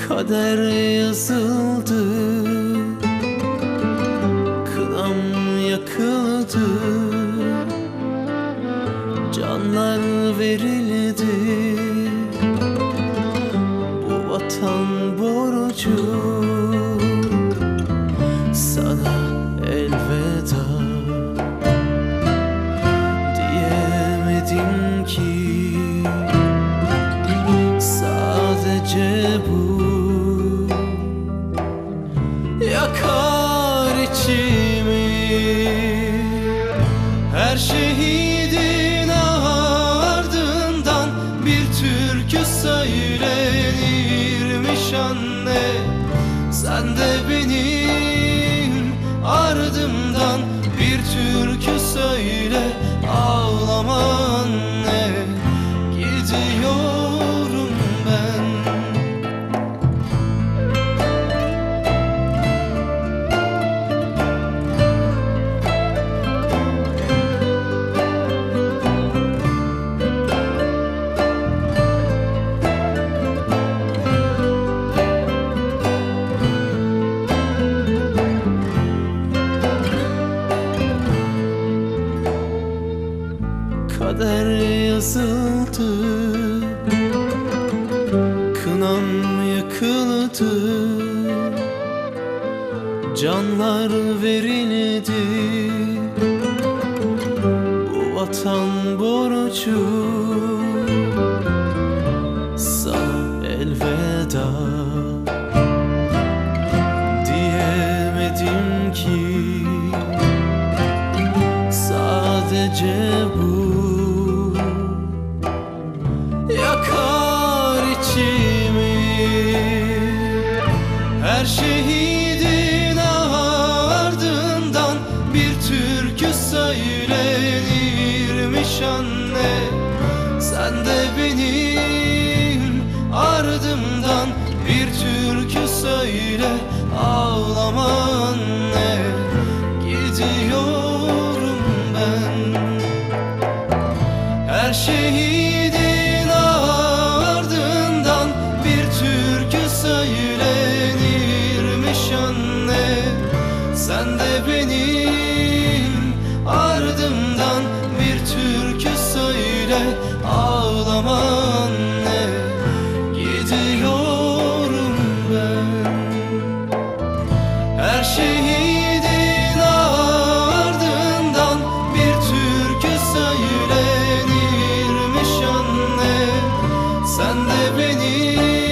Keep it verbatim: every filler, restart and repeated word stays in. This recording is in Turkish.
Kader yazıldı, kınam yakıldı, canlar verildi. Bu vatan borcu, sana elveda diyemedim ki. Sadece bu yakar içimi. Her şehidin ardından bir türkü söylenirmiş anne. Sen de benim ardımdan bir türkü söyle, ağlama anne. Gidiyorum ben. Kader yazıldı, kınam yakıldı, canlar verildi. Bu vatan borcu, sana elveda diyemedim ki. Sadece bu yakar içimi. Her şehidin ardından bir türkü söylenirmiş anne. Sen de benim ardımdan bir türkü söyle, ağlama anne. Gidiyorum ben. Her şehidin ardından bir türkü söylenirmiş anne. Sen de benim ardımdan bir türkü söyle, ağlama anne. Gidiyorum ben. Her şehidin ardından bir türkü söylenirmiş anne. Sen de benim